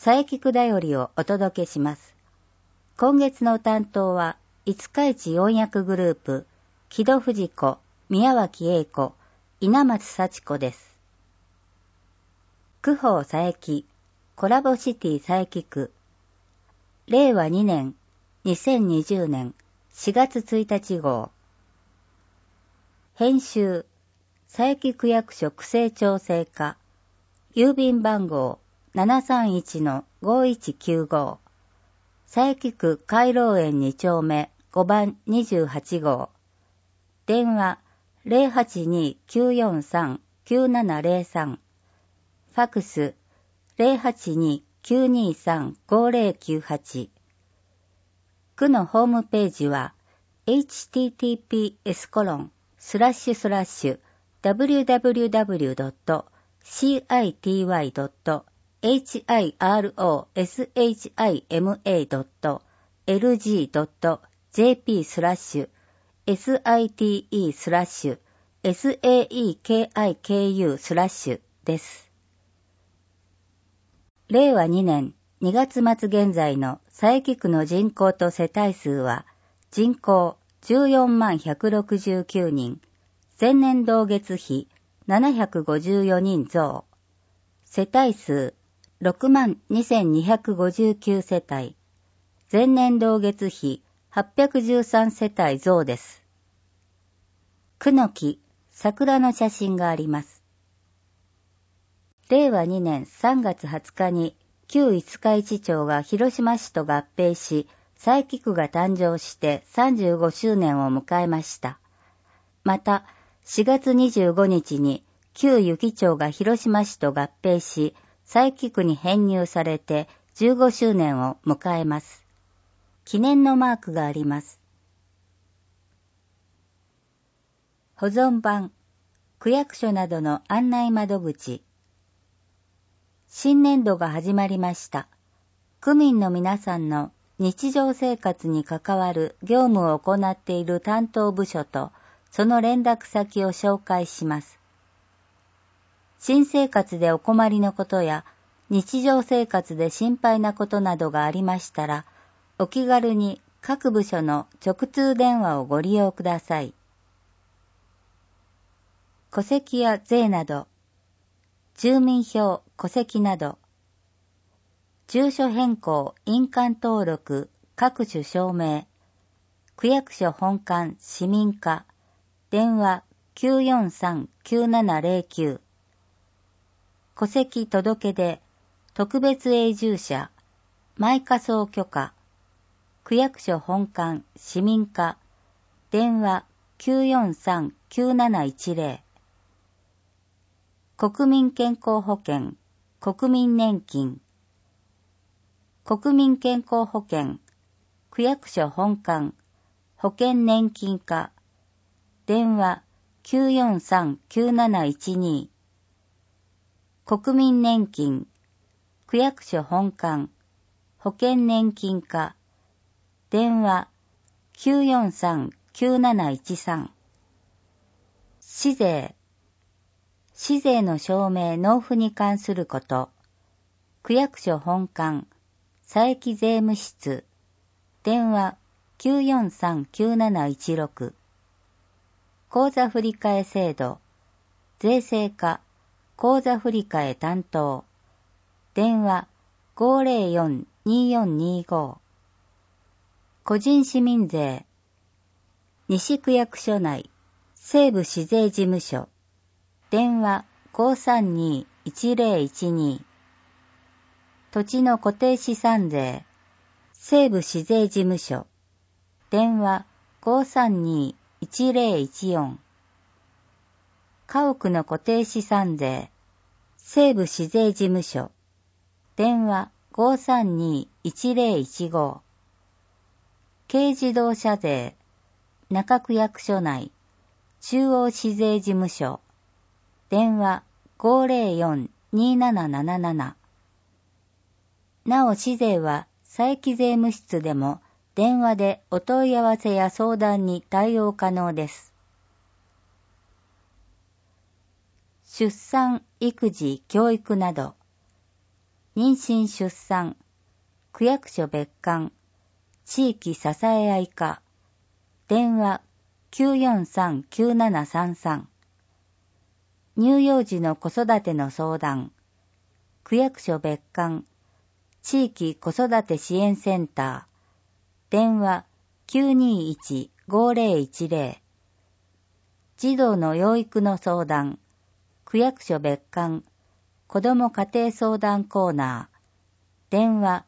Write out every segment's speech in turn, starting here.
佐伯区だよりをお届けします。今月の担当は、五日市四役グループ、木戸藤子、宮脇英子、稲松幸子です。区法佐伯、コラボシティ佐伯区、令和2年、2020年4月1日号。編集、佐伯区役所区政調整課、郵便番号 731-5195、佐伯区海楼園2丁目5番28号、電話 082-943-9703、ファクス 082-923-5098。区のホームページは https://www.city.hirshima.lg.jp/saiku/saekiku/ です。令和2年2月末現在の佐伯区の人口と世帯数は人口14万169人、前年同月比754人増、世帯数6万2259世帯、前年同月比813世帯増です。区の木、桜の写真があります。令和2年3月20日に旧五日市町が広島市と合併し、佐伯区が誕生して35周年を迎えました。また、4月25日に旧由岐町が広島市と合併し、佐伯区に編入されて15周年を迎えます。記念のマークがあります。保存版、区役所などの案内窓口。新年度が始まりました。区民の皆さんの日常生活に関わる業務を行っている担当部署と、その連絡先を紹介します。新生活でお困りのことや、日常生活で心配なことなどがありましたら、お気軽に各部署の直通電話をご利用ください。戸籍や税など、住民票、戸籍など、住所変更、印鑑登録、各種証明、区役所本館、市民課、電話 943-9709、戸籍届出、特別永住者、マイ仮想許可、区役所本館、市民課、電話 943-9710、国民健康保険、国民年金、国民健康保険、区役所本館、保険年金課、電話 943-9712、国民年金、区役所本館、保険年金課、電話 943-9713。市税、市税の証明納付に関すること、区役所本館、佐伯税務室、電話 943-9716、口座振替制度、税制課、口座振替担当、電話 504-2425、個人市民税、西区役所内、西部市税事務所、電話 532-1012、土地の固定資産税、西部市税事務所、電話 532-1014、家屋の固定資産税、西部市税事務所、電話 532-1015、軽自動車税、中区役所内、中央市税事務所、電話 504-2777。なお市税は佐伯税務室でも電話でお問い合わせや相談に対応可能です。出産、育児、教育など、 妊娠出産、区役所別館、地域支え合い課、電話 943-9733。乳幼児の子育ての相談、区役所別館、地域子育て支援センター、電話 921-5010。児童の養育の相談、区役所別館、子ども家庭相談コーナー、電話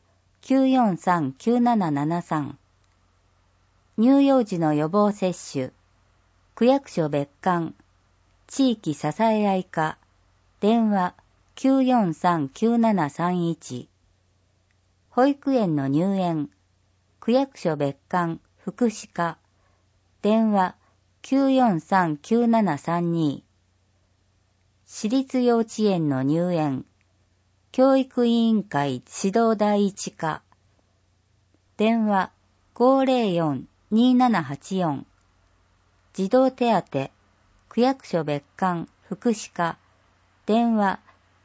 943-9773。乳幼児の予防接種、区役所別館、地域支え合い課、電話 943-9731。保育園の入園、区役所別館、福祉課、電話 943-9732。私立幼稚園の入園、教育委員会指導第一課、電話 504-2784。児童手当、区役所別館、福祉課、電話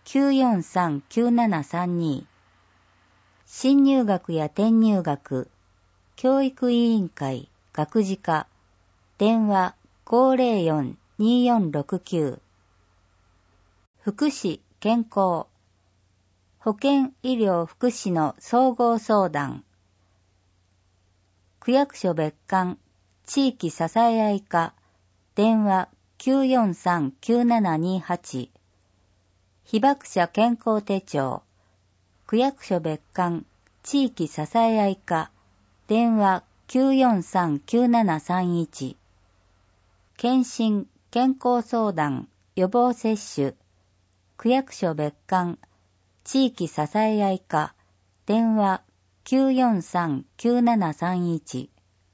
943-9732。新入学や転入学、教育委員会、学児課、電話 504-2469。福祉、健康、保健医療福祉の総合相談、区役所別館、地域支え合い課、電話 943-9728。被爆者健康手帳、区役所別館、地域支え合い課、電話 943-9731。検診、健康相談、予防接種、区役所別館、地域支え合い課、電話 943-9731。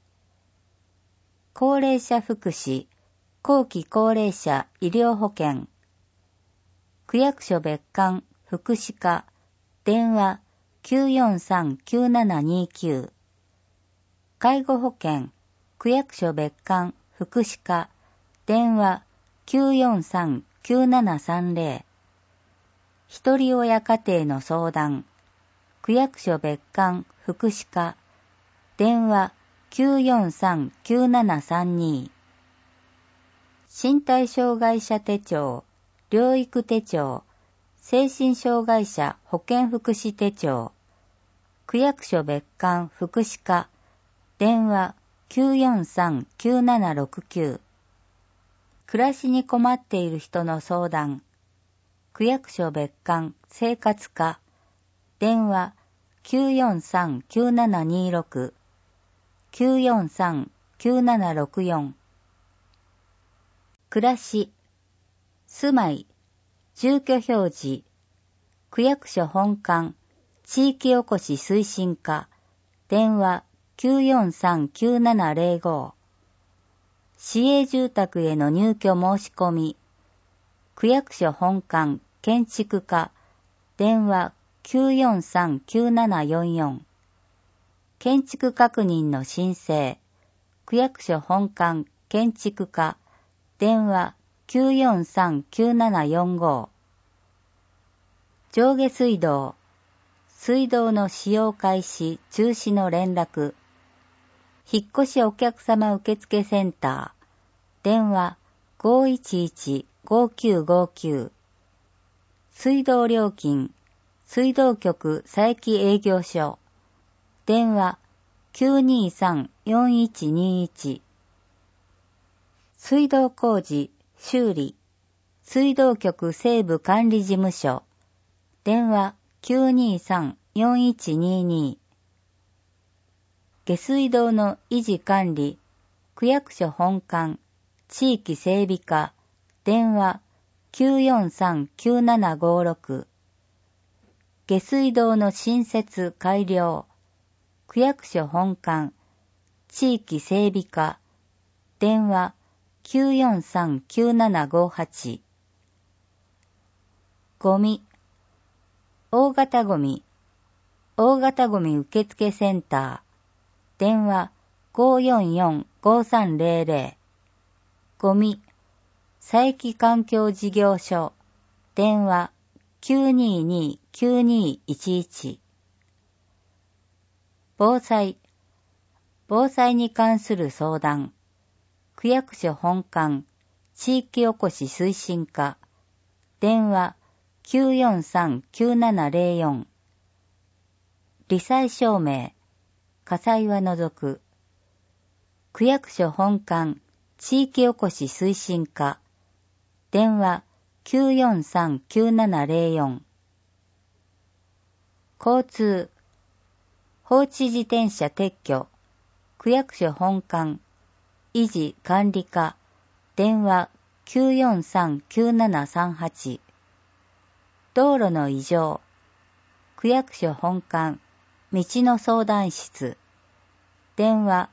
高齢者福祉、後期高齢者医療保険、区役所別館、福祉課、電話 943-9729。介護保険、区役所別館、福祉課、電話 943-9730。ひとり親家庭の相談、区役所別館、福祉課、電話 943-9732。身体障害者手帳、療育手帳、精神障害者保健福祉手帳、区役所別館、福祉課、電話 943-9769。暮らしに困っている人の相談、区役所別館、生活課、電話 943-9726、943-9764。暮らし、住まい、住居表示、区役所本館、地域おこし推進課、電話 943-9705。市営住宅への入居申し込み、区役所本館、建築課、電話 943-9744。建築確認の申請、区役所本館、建築課、電話 943-9745。上下水道、水道の使用開始、中止の連絡、引っ越しお客様受付センター、電話 511-5959。水道料金、水道局佐伯営業所、電話 923-4121。水道工事、修理、水道局西部管理事務所、電話 923-4122。下水道の維持管理、区役所本館、地域整備課、電話 943-9756。下水道の新設改良、区役所本館、地域整備課、電話 943-9758。ゴミ、大型ゴミ、大型ゴミ受付センター、電話 544-5300。ゴミ、佐伯環境事業所、電話 922-9211。防災に関する相談。区役所本館地域おこし推進課。電話943-9704。罹災証明。火災は除く。区役所本館地域おこし推進課。電話943-9704。交通。放置自転車撤去。区役所本館維持管理課。電話943-9738。道路の異常。区役所本館道の相談室。電話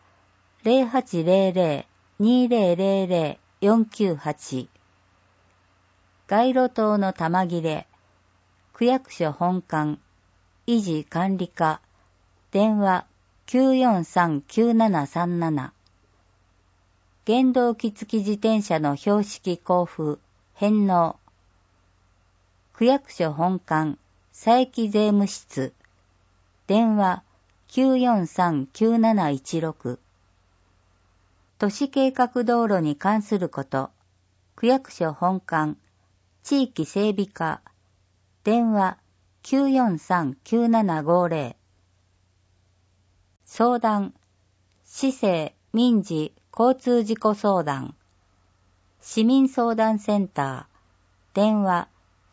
0800-2000-498。街路灯の玉切れ。区役所本館維持管理課。電話943-9737。原動機付き自転車の標識交付、返納。区役所本館佐伯税務室。電話943-9716。都市計画道路に関すること。区役所本館地域整備課。電話943-9750。相談。市政・民事・交通事故相談。市民相談センター。電話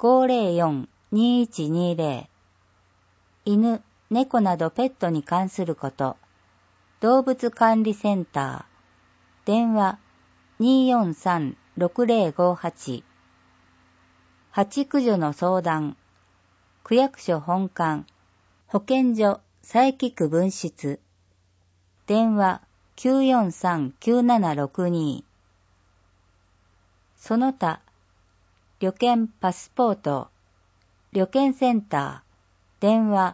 504-2120。犬、猫などペットに関すること。動物管理センター。電話243-6058。蜂駆除の相談。区役所本館保健所佐伯区分室。電話943-9762。その他旅券パスポート旅券センター。電話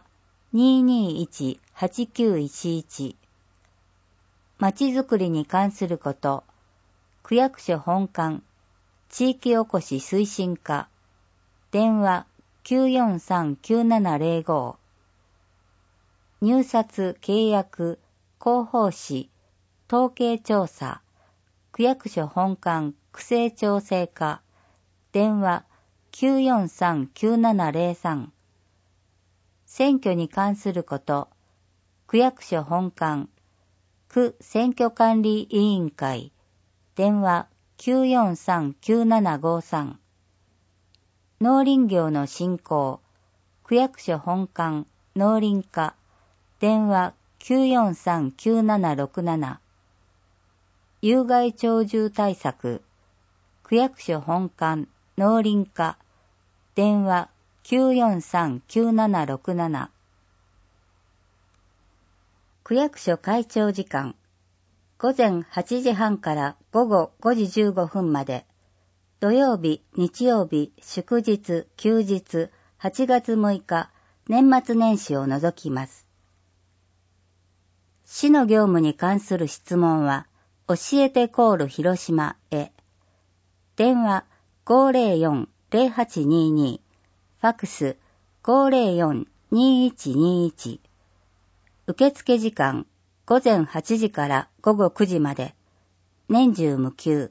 221-8911。まちづくりに関すること。区役所本館地域おこし推進課。電話943-9705。入札契約広報誌統計調査。区役所本館区政調整課。電話943-9703。選挙に関すること。区役所本館区選挙管理委員会。電話943-9753。農林業の振興。区役所本館農林課。電話943-9767。有害鳥獣対策。区役所本館農林課。電話943-9767。区役所開庁時間。午前8時半から午後5時15分まで。土曜日、日曜日、祝日、休日、8月6日、年末年始を除きます。市の業務に関する質問は、教えてコール広島へ。電話504-0822。ファクス504-2121。受付時間午前8時から午後9時まで。年中無休。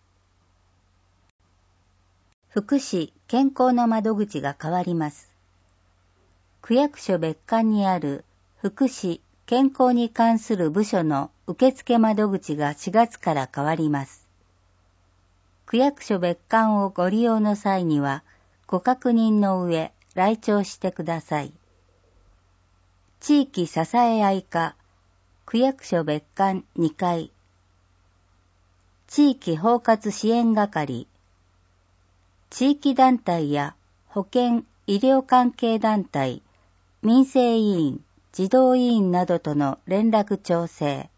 福祉・健康の窓口が変わります。区役所別館にある福祉・健康に関する部署の受付窓口が4月から変わります。区役所別館をご利用の際には、ご確認の上、来庁してください。地域支え合い課、区役所別館2階。地域包括支援係。地域団体や保健・医療関係団体、民生委員、児童委員などとの連絡調整。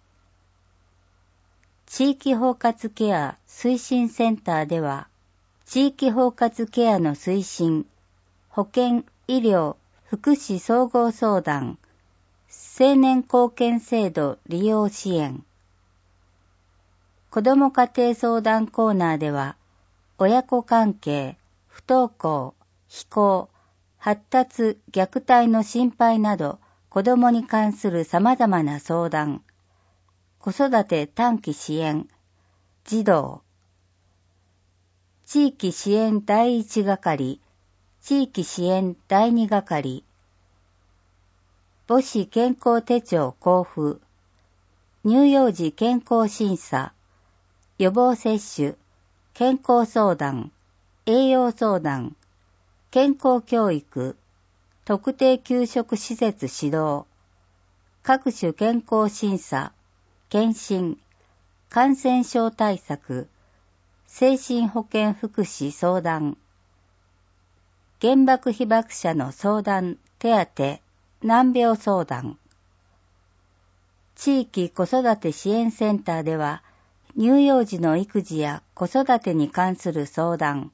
地域包括ケア推進センターでは、地域包括ケアの推進、保健・医療・福祉総合相談、青年貢献制度利用支援。子ども家庭相談コーナーでは、親子関係、不登校、非行、 発達・虐待の心配など、子どもに関する様々な相談、子育て短期支援、児童、地域支援第1係、地域支援第2係、母子健康手帳交付、乳幼児健康審査、予防接種、健康相談、栄養相談、健康教育、特定給食施設指導、各種健康審査、検診、感染症対策、精神保健福祉相談、原爆被爆者の相談手当、難病相談。地域子育て支援センターでは、乳幼児の育児や子育てに関する相談。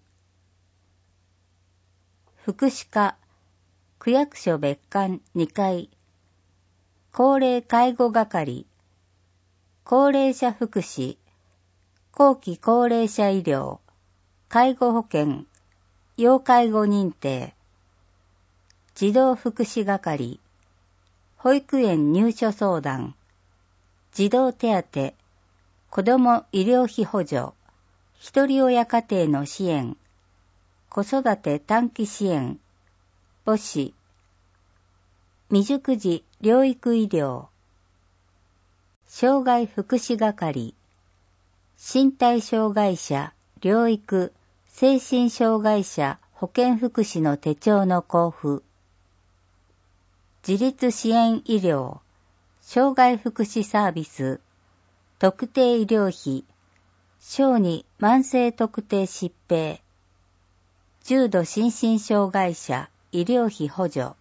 福祉課、区役所別館2階、高齢介護係、高齢者福祉、後期高齢者医療、介護保険、要介護認定、児童福祉係、保育園入所相談、児童手当、子ども医療費補助、一人親家庭の支援、子育て短期支援、母子、未熟児療育医療、障害福祉係、身体障害者、療育、精神障害者保健福祉の手帳の交付、自立支援医療、障害福祉サービス、特定医療費、小児慢性特定疾病、重度心身障害者医療費補助、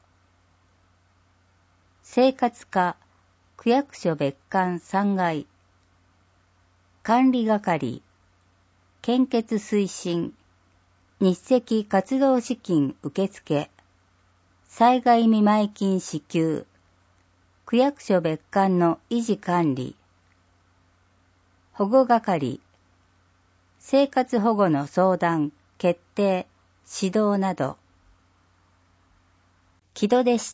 生活課、区役所別館3階、管理係、献血推進、日赤活動資金受付、災害見舞金支給、区役所別館の維持管理、保護係、生活保護の相談、決定、指導など。木戸でした。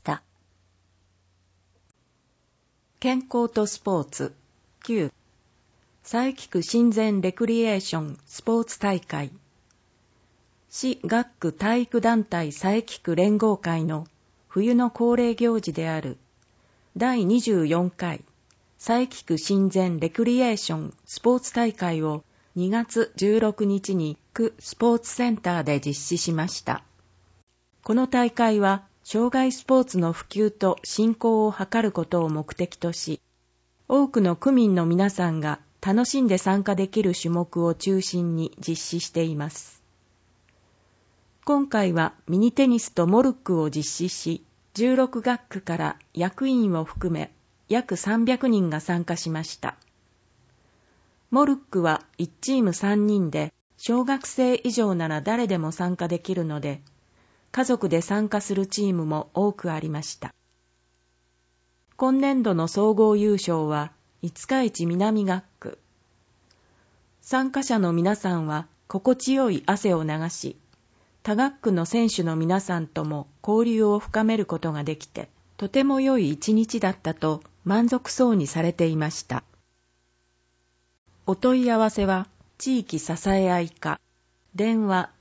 健康とスポーツ9佐伯区親善レクリエーションスポーツ大会市学区体育団体佐伯区連合会の冬の恒例行事である第24回佐伯区親善レクリエーションスポーツ大会を2月16日に区スポーツセンターで実施しました。この大会は障害スポーツの普及と振興を図ることを目的とし、多くの区民の皆さんが楽しんで参加できる種目を中心に実施しています。今回はミニテニスとモルックを実施し、16学区から役員を含め約300人が参加しました。モルックは1チーム3人で、小学生以上なら誰でも参加できるので、家族で参加するチームも多くありました。今年度の総合優勝は五日市南学区。参加者の皆さんは心地よい汗を流し、他学区の選手の皆さんとも交流を深めることができて、とても良い一日だったと満足そうにされていました。お問い合わせは地域支え合い課、電話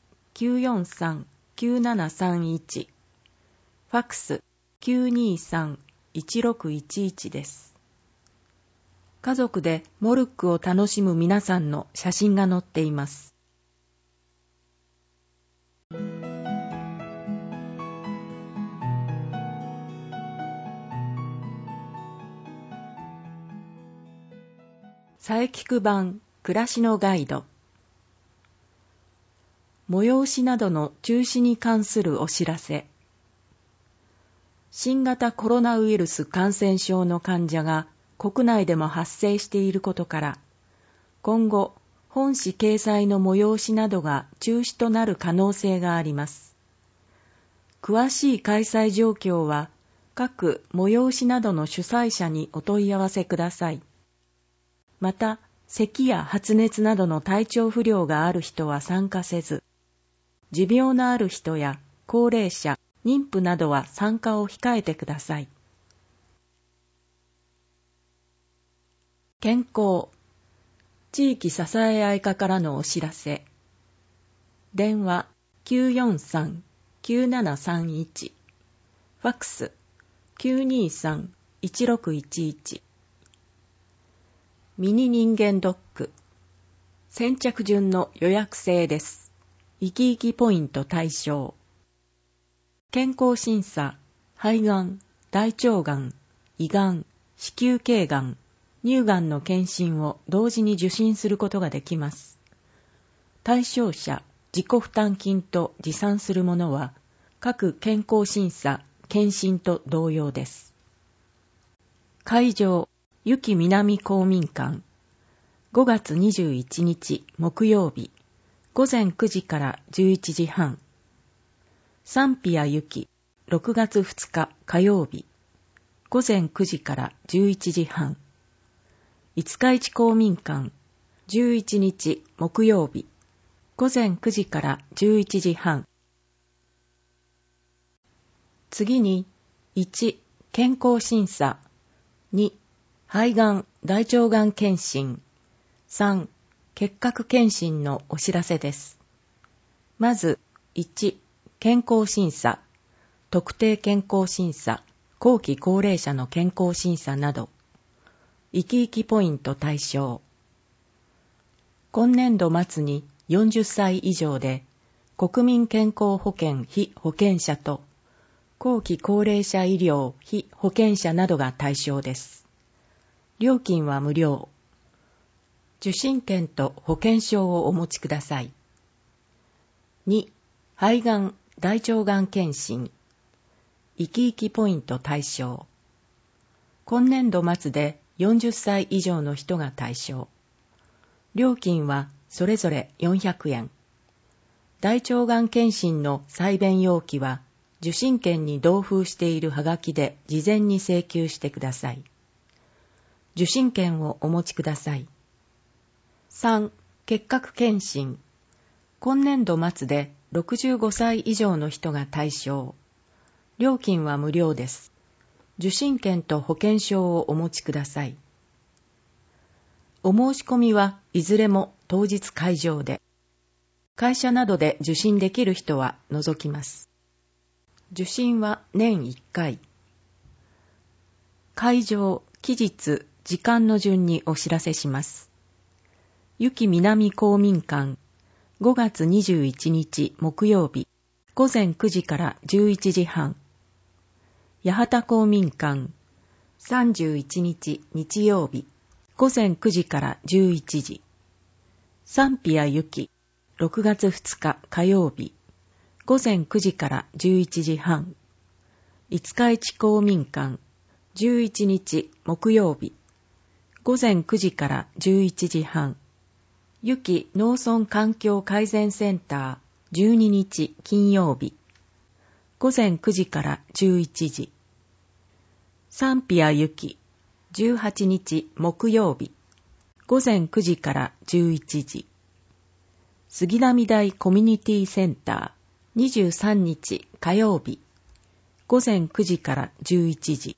943-9731、ファックス 923-1611 です。家族でモルックを楽しむ皆さんの写真が載っています。佐伯区版暮らしのガイド。催しなどの中止に関するお知らせ。新型コロナウイルス感染症の患者が国内でも発生していることから、今後、本誌掲載の催しなどが中止となる可能性があります。詳しい開催状況は、各催しなどの主催者にお問い合わせください。また、咳や発熱などの体調不良がある人は参加せず、持病のある人や高齢者、 妊婦などは参加を控えてください。健康、地域支え合い課からのお知らせ。電話 943-9731、ファックス 923-1611。ミニ人間ドック、先着順の予約制です。生き生きポイント対象。健康審査、肺がん、大腸がん、胃がん、子宮頸がん、乳がんの検診を同時に受診することができます。対象者、自己負担金と持参するものは、各健康審査、検診と同様です。会場、由紀南公民館、5月21日木曜日、午前9時から11時半。サンピア由紀、6月2日火曜日、午前9時から11時半。五日市公民館、11日木曜日、午前9時から11時半。次に、1、健康審査、2、肺がん、大腸がん検診、3、結核検診のお知らせです。まず、1、健康審査、特定健康審査、後期高齢者の健康審査など、生き生きポイント対象。今年度末に40歳以上で、国民健康保険被保険者と、後期高齢者医療被保険者などが対象です。料金は無料。受診券と保険証をお持ちください。2、肺がん、大腸がん検診。生き生きポイント対象。今年度末で40歳以上の人が対象。料金はそれぞれ400円。大腸がん検診の採便要記は、受診券に同封しているはがきで事前に請求してください。受診券をお持ちください。3、結核検診。今年度末で65歳以上の人が対象。料金は無料です。受診券と保険証をお持ちください。お申し込みはいずれも当日会場で、会社などで受診できる人は除きます。受診は年1回。会場、期日、時間の順にお知らせします。由紀南公民館、5月21日木曜日、午前9時から11時半。八幡公民館、31日日曜日、午前9時から11時。サンピア由紀、6月2日火曜日、午前9時から11時半。五日市公民館、11日木曜日、午前9時から11時半。由紀農村環境改善センター、12日金曜日、午前9時から11時。サンピア由紀、18日木曜日、午前9時から11時。杉並台コミュニティセンター、23日火曜日、午前9時から11時。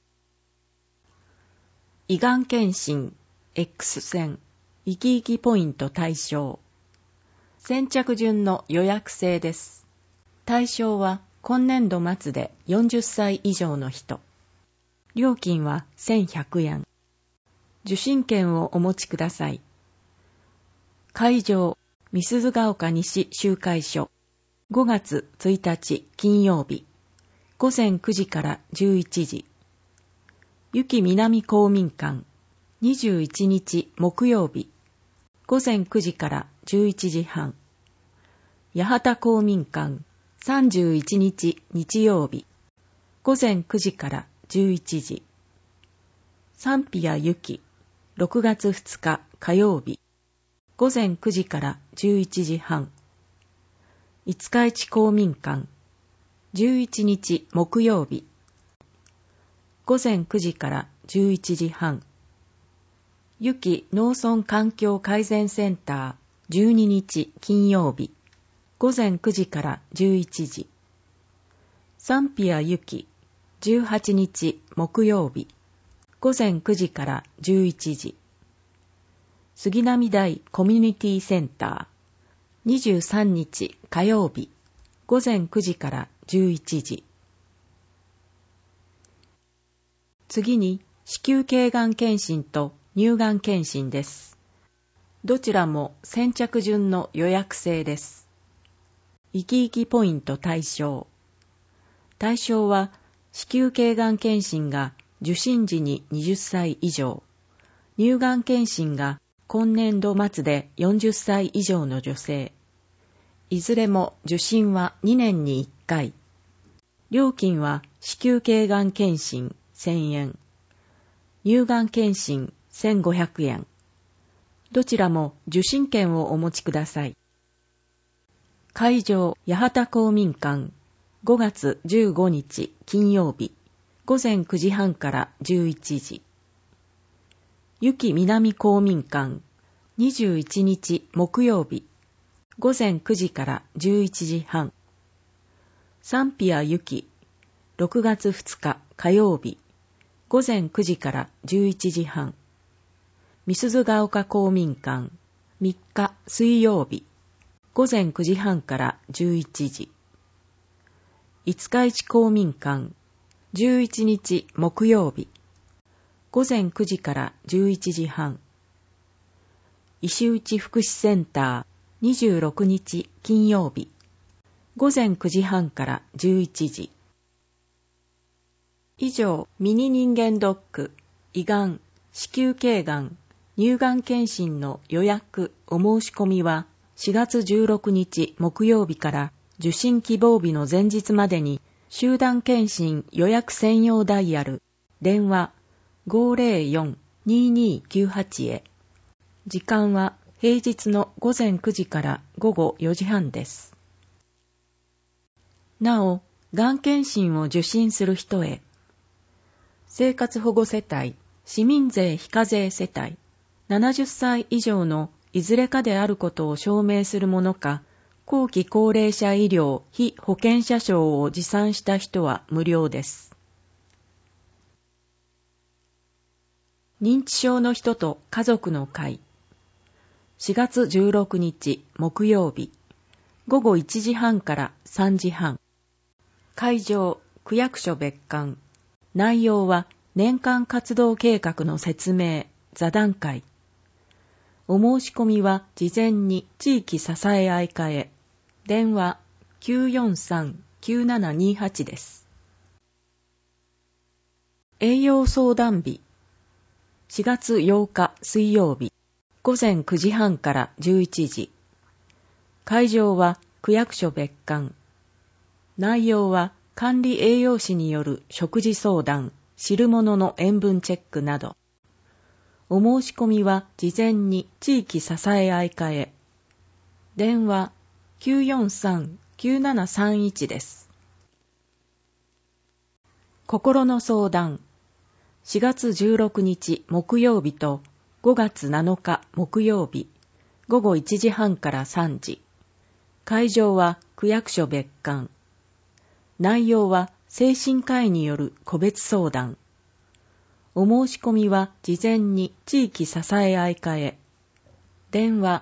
胃がん検診、X 線、生き生きポイント対象。先着順の予約制です。対象は今年度末で40歳以上の人。料金は1100円。受診券をお持ちください。会場、美鈴ヶ丘西集会所。5月1日金曜日。午前9時から11時。由紀南公民館。21日木曜日。午前9時から11時半。八幡公民館。31日日曜日。午前9時から11時。サンピア由紀。6月2日火曜日。午前9時から11時半。五日市公民館。11日木曜日。午前9時から11時半。由紀農村環境改善センター、12日金曜日。午前9時から11時。 サンピアユキ、18日木曜日、午前9時から11時。杉並台コミュニティセンター、23日火曜日、午前9時から11時。次に、子宮頸がん検診と乳がん検診です。どちらも先着順の予約制です。生き生きポイント対象。対象は、子宮頸がん検診が受診時に20歳以上、乳がん検診が今年度末で40歳以上の女性。いずれも受診は2年に1回。料金は子宮頸がん検診1000円、乳がん検診1500円。どちらも受診券をお持ちください。会場八幡公民館、5月15日金曜日、午前9時半から11時。由紀南公民館、21日木曜日、午前9時から11時半。サンピア由紀、6月2日火曜日、午前9時から11時半。美鈴ヶ丘公民館、3日水曜日、午前9時半から11時。五日市公民館、11日木曜日、午前9時から11時半。石内福祉センター、26日金曜日、午前9時半から11時。以上、ミニ人間ドック、胃がん、子宮頸がん、乳がん検診の予約、お申し込みは4月16日木曜日から受診希望日の前日までに集団検診予約専用ダイヤル、電話 504-2298 へ。時間は平日の午前9時から午後4時半です。なお、がん検診を受診する人へ、生活保護世帯、市民税非課税世帯、70歳以上のいずれかであることを証明するものか、後期高齢者医療非保険者証を持参した人は無料です。認知症の人と家族の会。4月16日木曜日、午後1時半から3時半。会場、区役所別館。内容は年間活動計画の説明、座談会。お申し込みは事前に地域支え合い課へ。電話 943-9728 です。栄養相談日。4月8日水曜日、午前9時半から11時。会場は区役所別館。内容は管理栄養士による食事相談、汁物の塩分チェックなど。お申し込みは事前に地域支え合い課へ。電話 943-9731 です。心の相談。4月16日木曜日と5月7日木曜日、午後1時半から3時。会場は区役所別館。内容は精神科医による個別相談。お申し込みは事前に地域支え合い課へ。電話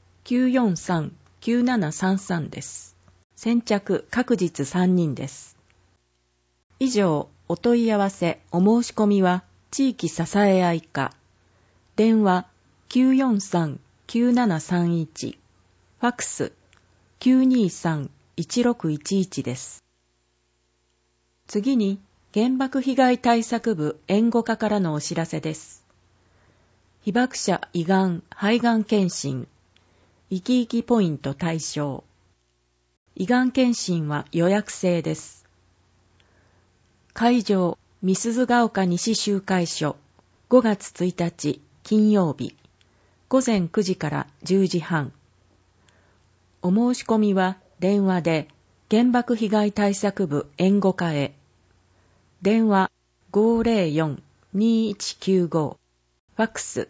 943-9733 です。先着各日3人です。以上、お問い合わせ、お申し込みは地域支え合い課。電話 943-9731。ファックス 923-1611 です。次に、原爆被害対策部援護課からのお知らせです。被爆者胃がん、肺がん検診、生き生きポイント対象。胃がん検診は予約制です。会場、美鈴ヶ丘西集会所、5月1日金曜日、午前9時から10時半。お申し込みは電話で原爆被害対策部援護課へ。電話 504-2195。ファックス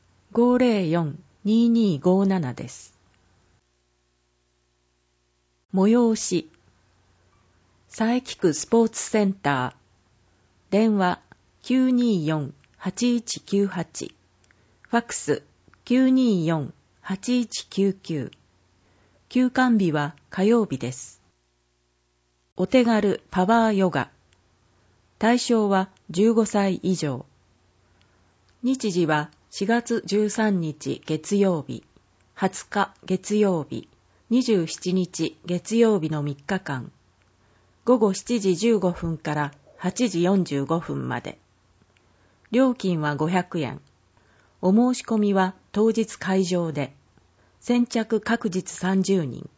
504-2257 です。催し。 佐伯区スポーツセンター、電話 924-8198、ファックス 924-8199、休館日は火曜日です。お手軽パワーヨガ、対象は15歳以上。日時は4月13日月曜日、20日月曜日、27日月曜日の3日間、午後7時15分から8時45分まで。料金は500円。お申し込みは当日会場で、先着各日30人。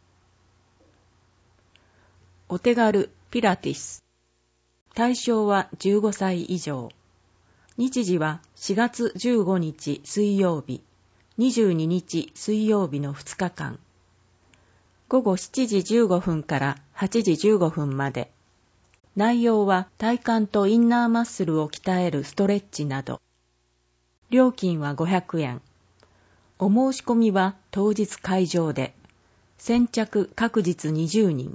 お手軽ピラティス。対象は15歳以上。日時は4月15日水曜日、22日水曜日の2日間。午後7時15分から8時15分まで。内容は体幹とインナーマッスルを鍛えるストレッチなど。料金は500円。お申し込みは当日会場で、先着各日20人。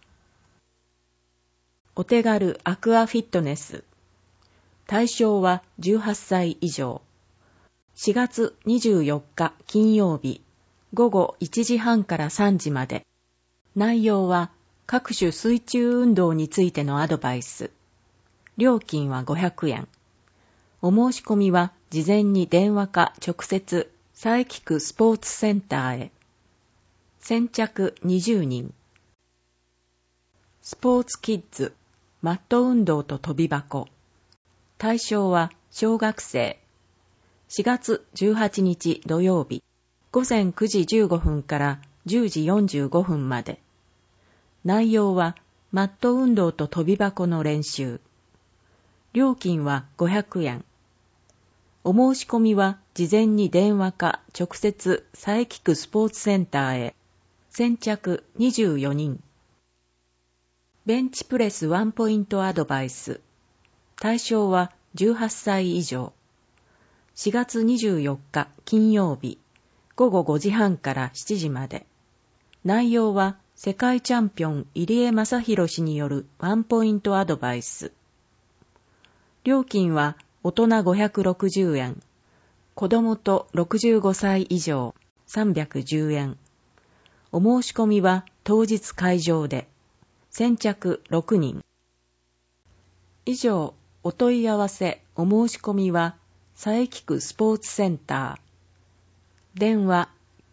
お手軽アクアフィットネス。対象は18歳以上。4月24日金曜日、午後1時半から3時まで。内容は各種水中運動についてのアドバイス。料金は500円。お申し込みは事前に電話か直接佐伯区スポーツセンターへ。先着20人。スポーツキッズ、マット運動と跳び箱。対象は小学生。4月18日土曜日、午前9時15分から10時45分まで。内容はマット運動と跳び箱の練習。料金は500円。お申し込みは事前に電話か直接佐伯区スポーツセンターへ。先着24人。ベンチプレスワンポイントアドバイス。対象は18歳以上。4月24日金曜日、午後5時半から7時まで。内容は世界チャンピオン入江雅弘氏によるワンポイントアドバイス。料金は大人560円、子供と65歳以上310円。お申し込みは当日会場で、先着6人。以上、お問い合わせ、お申し込みは佐伯区スポーツセンター。電話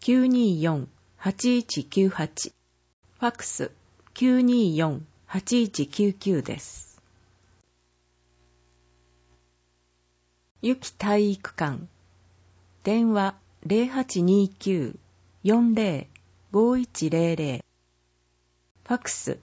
924-8198。ファックス 924-8199 です。ゆき体育館。電話 0829-40-5100。ファックス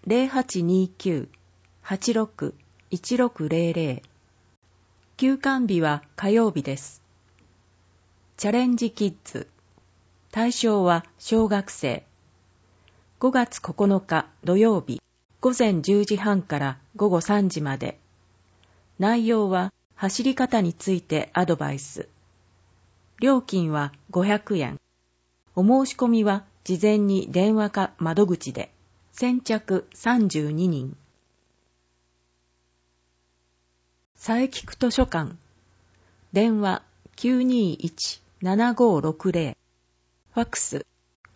0829-86-1600。休館日は火曜日です。チャレンジキッズ。対象は小学生。5月9日土曜日、午前10時半から午後3時まで。内容は走り方についてアドバイス。料金は500円。お申し込みは事前に電話か窓口で。先着32人。佐伯区図書館。電話 921-7560。ファックス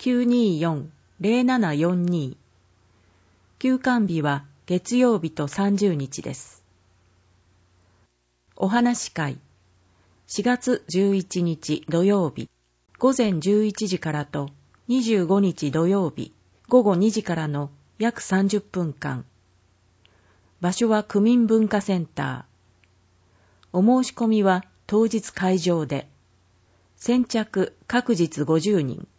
924-0742。休館日は月曜日と30日です。お話会。4月11日土曜日、午前11時からと25日土曜日、午後2時からの約30分間。場所は区民文化センター。お申し込みは当日会場で。先着各日50人。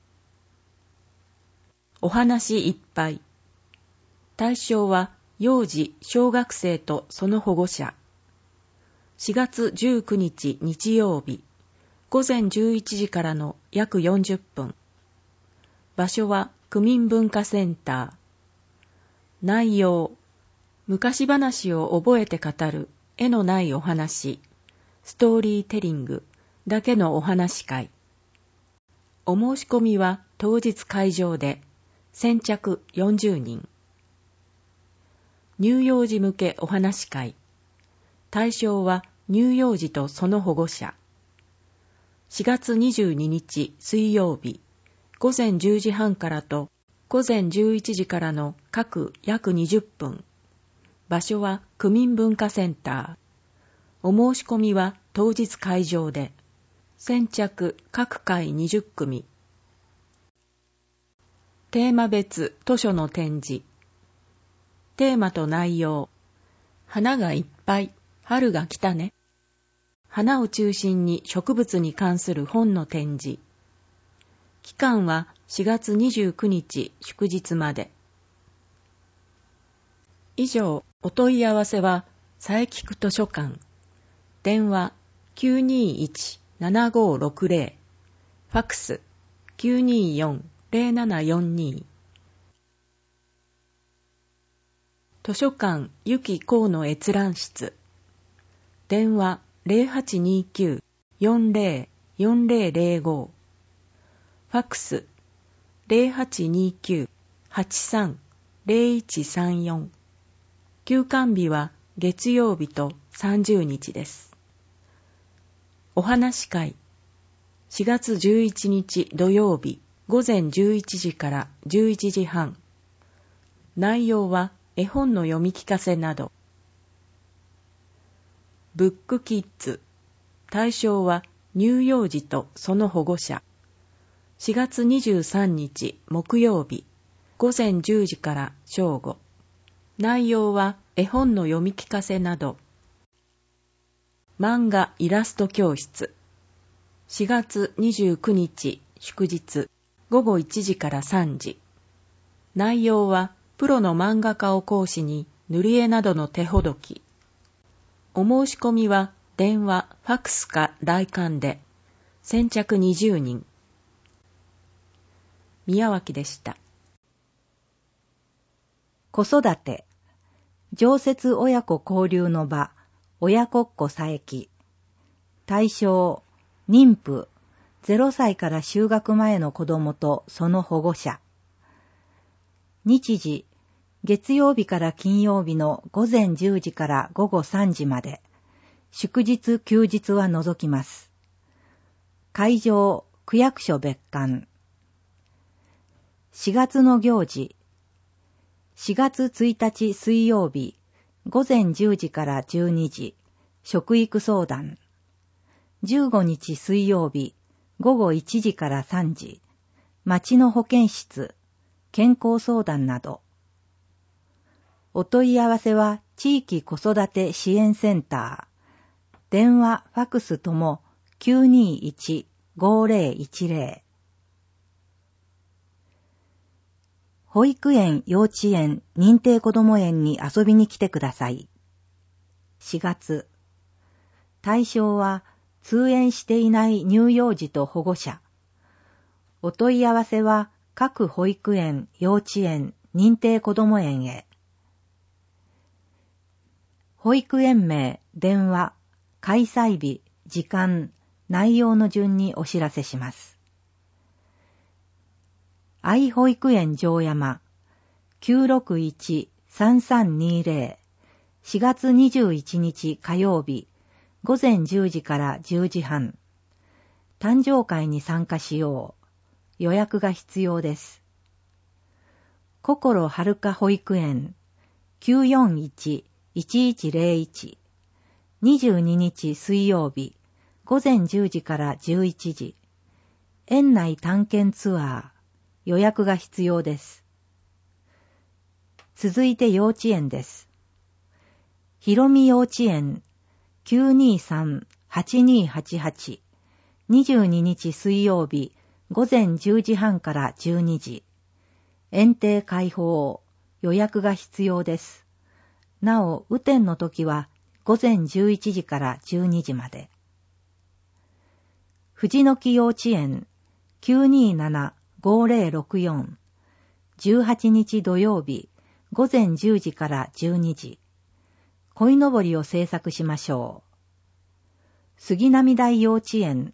お話いっぱい。対象は幼児、小学生とその保護者。4月19日日曜日、午前11時からの約40分。場所は区民文化センター。内容、昔話を覚えて語る絵のないお話、ストーリーテリングだけのお話会。お申し込みは当日会場で。先着40人。 乳幼児向けお話会。対象は乳幼児とその保護者。4月22日水曜日、午前10時半からと午前11時からの各約20分。場所は区民文化センター。お申し込みは当日会場で。先着各回20組。テーマ別図書の展示。テーマと内容。花がいっぱい、春が来たね。花を中心に植物に関する本の展示。期間は4月29日祝日まで。以上、お問い合わせは佐伯区図書館。電話 921-7560。ファックス 924-0742。図書館ゆきこうの閲覧室。電話 0829-404005。ファックス 0829-830134。休館日は月曜日と30日です。お話会。4月11日土曜日午前11時から11時半。内容は絵本の読み聞かせなど。ブックキッズ。対象は乳幼児とその保護者。4月23日木曜日午前10時から正午。内容は絵本の読み聞かせなど。漫画イラスト教室。4月29日祝日午後1時から3時。内容はプロの漫画家を講師に塗り絵などの手ほどき。お申し込みは電話、ファックスか来館で。先着20人。宮脇でした。 子育て。常設親子交流の場、親子っ子佐伯。対象、妊婦、0歳から就学前の子供とその保護者。日時、月曜日から金曜日の午前10時から午後3時まで。祝日休日は除きます。会場、区役所別館。4月の行事。4月1日水曜日、午前10時から12時、食育相談。15日水曜日、午後1時から3時、町の保健室、健康相談など。お問い合わせは地域子育て支援センター。電話、ファックスとも 921-5010。保育園、幼稚園、認定こども園に遊びに来てください。4月。対象は通園していない乳幼児と保護者。お問い合わせは各保育園、幼稚園、認定こども園へ。保育園名、電話、開催日、時間、内容の順にお知らせします。愛保育園城山 961-3320 4月21日火曜日午前10時から10時半。誕生会に参加しよう。予約が必要です。心はるか保育園 941-1101 22日水曜日午前10時から11時。園内探検ツアー。予約が必要です。続いて幼稚園です。ひろみ幼稚園 923-8288 22日水曜日午前10時半から12時。園庭開放。予約が必要です。なお、雨天の時は午前11時から12時まで。藤の木幼稚園 927-5064 18日土曜日午前10時から12時。鯉のぼりを制作しましょう。杉並台幼稚園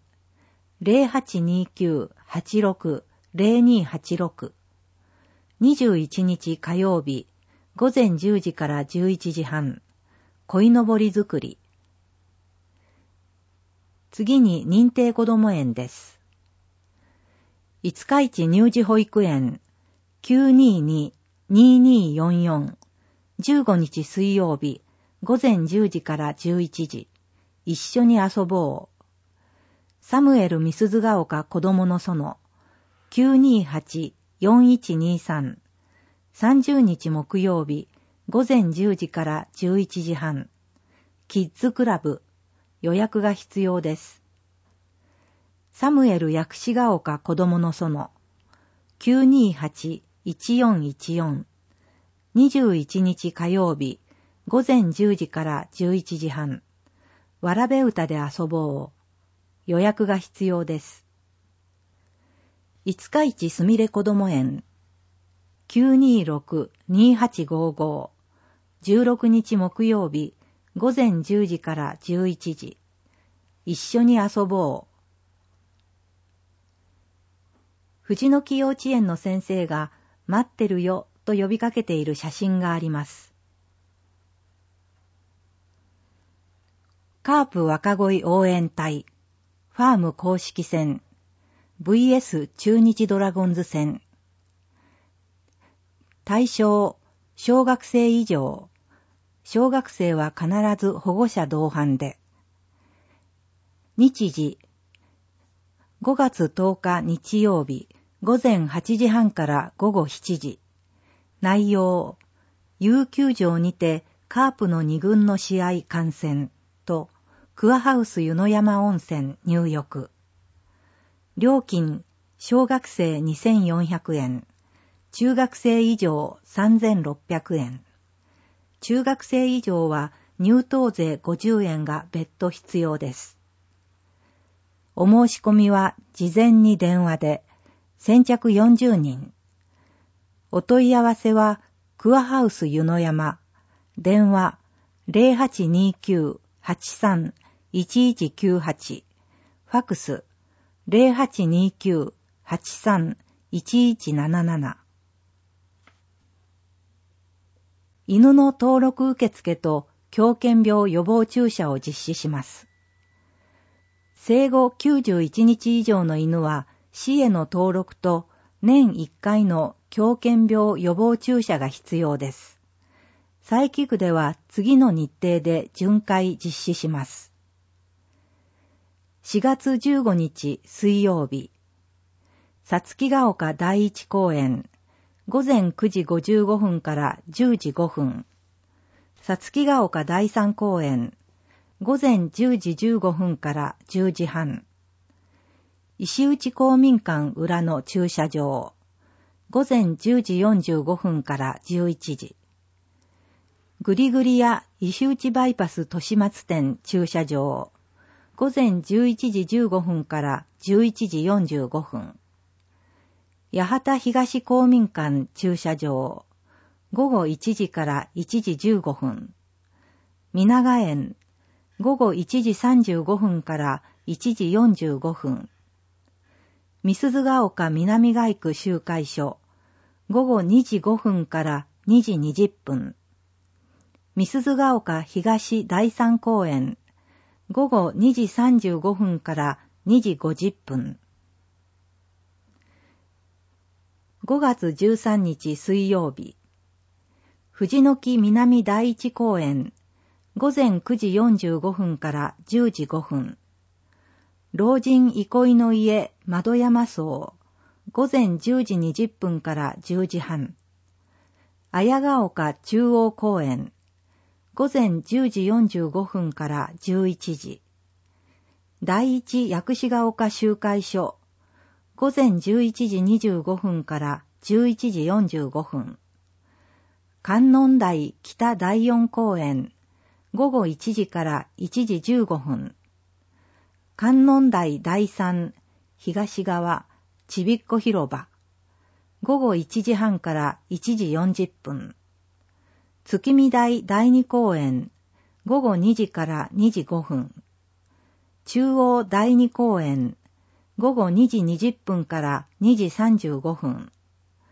0829-86-0286 21日火曜日午前10時から11時半、鯉のぼり作り。次に認定こども園です。五日市乳児保育園 922-2244 15日水曜日午前10時から11時、一緒に遊ぼう。サムエル美鈴ヶ丘子どもの園 928-4123 30日木曜日午前10時から11時半、キッズクラブ、予約が必要です。サムエル薬師ヶ丘子どもの園 928-1414 21日火曜日午前10時から11時半、わらべ歌で遊ぼう。予約が必要です。五日市すみれこども園 926-2855 16日木曜日午前10時から11時、一緒に遊ぼう。藤の木幼稚園の先生が待ってるよと呼びかけている写真があります。カープ若鯉応援隊ファーム公式戦 VS 中日ドラゴンズ戦。対象小学生以上。小学生は必ず保護者同伴で。日時5月10日日曜日午前8時半から午後7時。内容有球場にてカープの2軍の試合観戦とクアハウス湯の山温泉入浴。料金小学生2400円、中学生以上3600円。中学生以上は入湯税50円が別途必要です。お申し込みは事前に電話で、先着40人。お問い合わせはクアハウス湯の山、電話 0829-83-1198、ファクス 0829-83-1177。犬の登録受付と狂犬病予防注射を実施します。生後91日以上の犬は市への登録と年1回の狂犬病予防注射が必要です。佐伯区では次の日程で巡回実施します。4月15日水曜日、さつきが丘第一公園、午前9時55分から10時5分。さつきが丘第三公園、午前10時15分から10時半。石内公民館裏の駐車場、午前10時45分から11時。ぐりぐりや石内バイパス豊島津店駐車場、午前11時15分から11時45分。八幡東公民館駐車場、午後1時から1時15分。皆賀園、午後1時35分から1時45分。美鈴ヶ丘南街区集会所、午後2時5分から2時20分。美鈴ヶ丘東第三公園、午後2時35分から2時50分。5月13日水曜日、藤の木南第一公園、午前9時45分から10時5分。老人憩いの家窓山荘、午前10時20分から10時半。綾ヶ丘中央公園、午前10時45分から11時。第一薬師ヶ丘集会所、午前11時25分から11時45分。観音台北第四公園、午後1時から1時15分。観音台第三東側ちびっこ広場、午後1時半から1時40分。月見台第二公園、午後2時から2時5分。中央第二公園、午後2時20分から2時35分。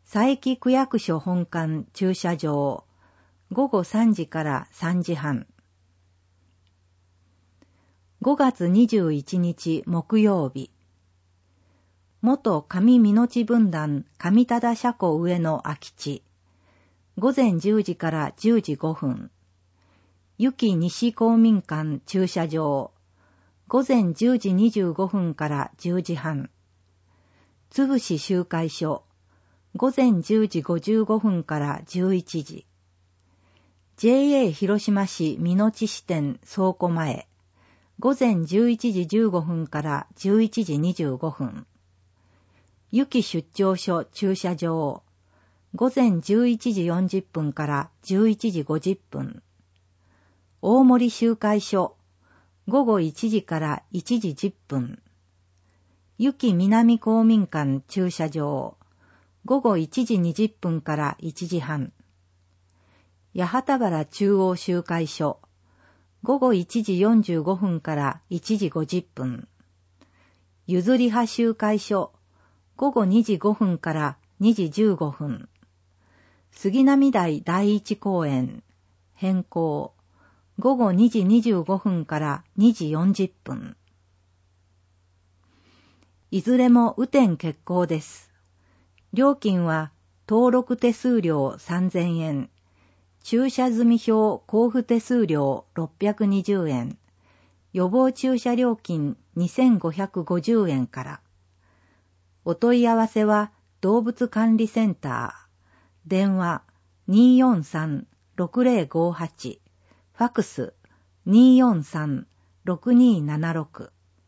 佐伯区役所本館駐車場、午後3時から3時半。5月21日木曜日。元上美濃地分団上忠車庫上の空き地。午前10時から10時5分。由紀西公民館駐車場。午前10時25分から10時半。つぶし集会所。午前10時55分から11時。JA 広島市美濃地支店倉庫前。午前11時15分から11時25分。由紀出張所駐車場。午前11時40分から11時50分。大森集会所。午後1時から1時10分。由紀南公民館駐車場。午後1時20分から1時半。八幡原中央集会所。午後1時45分から1時50分。譲り派集会所。午後2時5分から2時15分。杉並台第一公園。変更。午後2時25分から2時40分。いずれも雨天決行です。料金は登録手数料3000円。駐車済票交付手数料620円。予防駐車料金2550円から。お問い合わせは動物管理センター。電話 243-6058。ファクス 243-6276。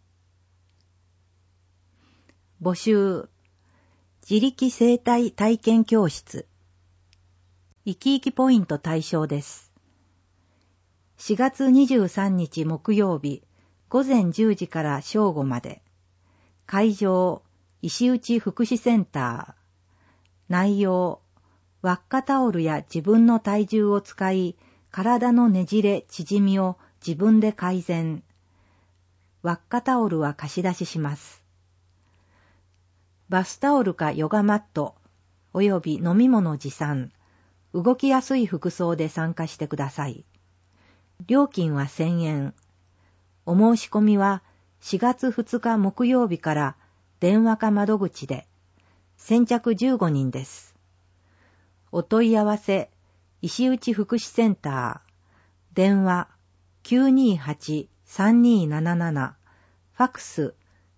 募集。自力生態体験教室。生き生きポイント対象です。4月23日木曜日、午前10時から正午まで。会場、石内福祉センター。内容、輪っかタオルや自分の体重を使い、体のねじれ、縮みを自分で改善。輪っかタオルは貸し出しします。バスタオルかヨガマット、および飲み物持参。動きやすい服装で参加してください。料金は1000円。お申し込みは4月2日木曜日から電話か窓口で。先着15人です。お問い合わせ、石内福祉センター。電話 928-3277。ファクス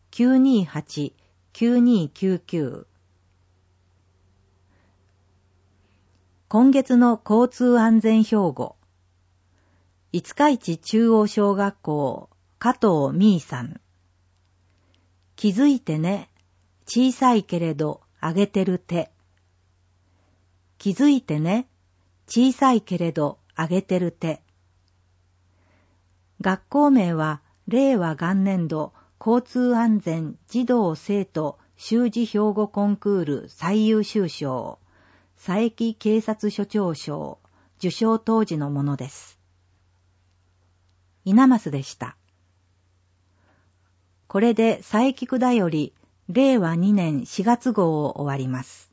928-9299。今月の交通安全標語。五日市中央小学校、加藤美衣さん。気づいてね。小さいけれど上げてる手。気づいてね。小さいけれど上げてる手。学校名は令和元年度交通安全児童生徒習字標語コンクール最優秀賞。佐伯警察署長賞、受賞当時のものです。稲増でした。これで佐伯区だより、令和2年4月号を終わります。